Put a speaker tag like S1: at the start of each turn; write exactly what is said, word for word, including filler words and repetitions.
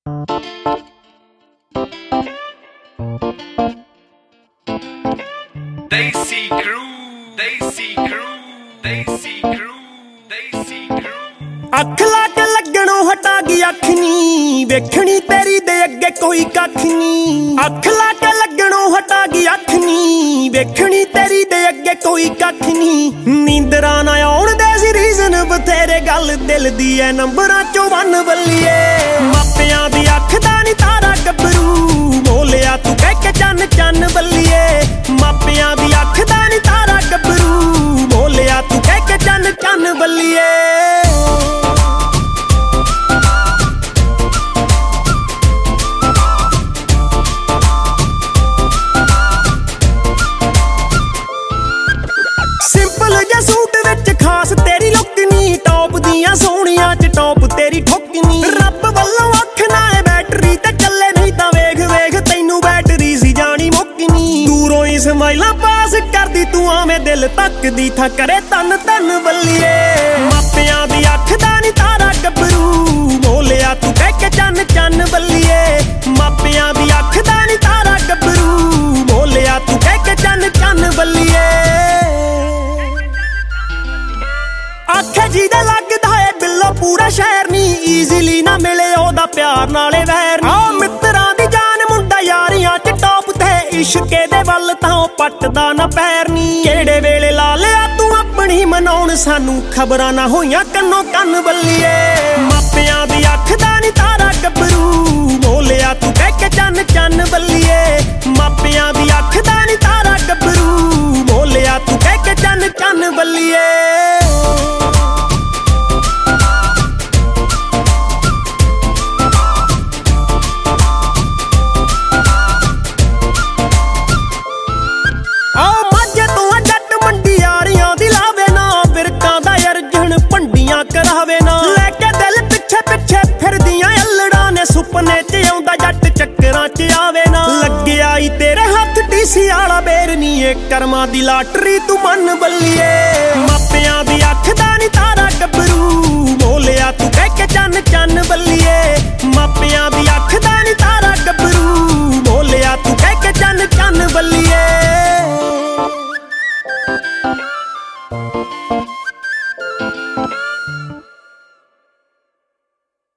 S1: Desi Crew, Desi Crew, Desi Crew, Desi Crew।
S2: ਅੱਖ ਲਾ ਕੇ ਲੱਗਣੋਂ ਹਟਾ ਗਈ ਅੱਖ ਨੀ, ਵੇਖਣੀ ਤੇਰੀ ਦੇ ਅੱਗੇ ਕੋਈ ਕੱਖ ਨੀ। ਅੱਖ ਲਾ ਕੇ ਲੱਗਣੋਂ ਹਟਾ ਗਈ ਅੱਖ ਨੀ, ਵੇਖਣੀ ਤੇਰੀ ਦੇ ਅੱਗੇ ਕੋਈ ਕੱਖ ਨੀ। ਨੀਂਦਰਾਂ ਨਾ ਆਉਣ ਦੇ ਸੀ ਰੀਜ਼ਨ ਬਥੇਰੇ, ਗੱਲ ਦਿਲ ਦੀ ਐ ਨੰਬਰਾਂ ਚੋਂ ਵੰਨ ਬੱਲੀਏ। ਮਾਪਿਆਂ ਦੀ ਅੱਖ ਦਾ ਨੀ ਤਾਰਾ ਗੱਭਰੂ, ਬੋਲਿਆ ਤੂੰ ਕਹਿ ਕੇ ਚੰਨ ਚੰਨ ਬੱਲੀਏ। ਮਾਪਿਆਂ ਦੀ ਅੱਖ ਦਾ ਨੀ ਤਾਰਾ ਗੱਭਰੂ, ਬੋਲਿਆ ਤੂੰ ਕਹਿ ਕੇ ਚੰਨ ਚੰਨ ਬੱਲੀਏ। ਸਿੰਪਲ ਜਿਹਾ ਸੂਟ ਵਿੱਚ ਖਾਸ ਤੇਰੀ ਲੁੱਕ ਨੀ, ਟੌਪ ਦੀਆਂ ਸੋਹਣੀਆਂ ਚ ਟੌਪ ਤੇਰੀ ਠੁੱਕ ਨੀ। ਰੱਬ ਵੱਲੋਂ ਅੱਖ ਨਾਲੇ ਬੈਟਰੀ ਤੇ ਚੱਲੇ, ਨਹੀਂ ਤਾਂ ਵੇਖ ਵੇਖ ਤੈਨੂੰ ਬੈਟਰੀ ਸੀ ਜਾਣੀ ਮੁੱਕ ਨੀ। ਦੂਰੋਂ ਹੀ ਸਮਾਈਲਾਂ ਪਾਸ ਕਰਦੀ ਤੂੰ ਆਵੇਂ ਦਿਲ ਤੱਕਦੀ ਥਾਂ ਕਰੇ ਤਨ ਤਨ ਬੱਲੀਏ। ਮਾਪਿਆਂ ਦੀ ਅੱਖ ਦਾ ਨੀ ਤਾਰਾ ਗੱਭਰੂ, ਬੋਲਿਆ ਤੂੰ ਕਹਿ ਕੇ ਚੰਨ ਚੰਨ ਬੱਲੀਏ। ਮਾਪਿਆਂ ਦੀ ਅੱਖ ਦਾ ਨੀ ਤਾਰਾ ਗੱਭਰੂ, ਬੋਲਿਆ ਤੂੰ ਕਹਿ ਕੇ ਚੰਨ ਚੰਨ ਬੱਲੀਏ। ਆਖੇ ਜਿਹਦਾ ਲੱਗਦਾ ਏ ਬਿੱਲੋ ਪੂਰਾ ਸ਼ਹਿਰ ਨੀ, ਈਜ਼ੀਲੀ ਨਾ ਮਿਲੇ ਉਹਦਾ ਪਿਆਰ ਨਾਲੇ ਵੈਰ। ਆ ਮਿੱਤਰਾਂ ਦੀ ਜਾਨ ਮੁੰਡਾ ਯਾਰੀਆਂ ਚ ਟੌਪ ਤੇ, ਇਸ਼ਕੇ ਦੇ ਵੱਲ ਤਾਂ ਉਹ ਪੱਟਦਾ ਨਾ ਪੈਰ ਨੀ। ਕਿਹੜੇ ਵੇਲੇ ਲਾ ਲਿਆ ਤੂੰ ਆਪਣੀ ਮਨਾਉਣ ਸਾਨੂੰ, ਖਬਰਾਂ ਨਾ ਹੋਈਆਂ ਕੰਨੋਂ ਕੰਨ ਬੱਲੀਏ। ਮਾਪਿਆਂ ਦੀ ਅੱਖ ਦਾ ਨੀ ਤਾਰਾ ਗੱਭਰੂ, ਬੋਲਿਆ ਤੂੰ ਕਹਿ ਕੇ ਚੰਨ ਚੰਨ ਬੱਲੀਏ। ਮਾਪਿਆਂ ਦੀ ਅੱਖ ਦਾ ਨੀ ਤਾਰਾ ਗੱਭਰੂ, ਬੋਲਿਆ ਤੂੰ ਕਹਿ ਕੇ ਚੰਨ ਚੰਨ ਬੱਲੀਏ। ਕਰਾਵੇ ਨਾ ਲੈ ਕੇ ਦਿਲ ਪਿੱਛੇ ਪਿੱਛੇ ਫਿਰਦੀਆਂ ਅਲੜਾਂ ਨੇ, ਸੁਪਨੇ ਚ ਆਉਂਦਾ ਜੱਟ ਚੱਕਰਾਂ ਚ ਆਵੇ ਨਾ। ਲੱਗਿਆ ਈ ਤੇਰੇ ਹੱਥ ਟੀਸੀ ਵਾਲਾ ਬੇਰ ਨੀ, ਏ ਕਰਮਾਂ ਦੀ ਲਾਟਰੀ ਤੂੰ ਮੰਨ ਬੱਲੀਏ। ਮਾਪਿਆਂ ਦੀ ਅੱਖ ਦਾ ਨੀ ਤਾਰਾ ਗੱਭਰੂ, ਬੋਲਿਆ ਤੂੰ ਕਹਿ ਕੇ ਚੰਨ ਚੰਨ ਬੱਲੀਏ। ਮਾਪਿਆਂ ਦੀ ਅੱਖ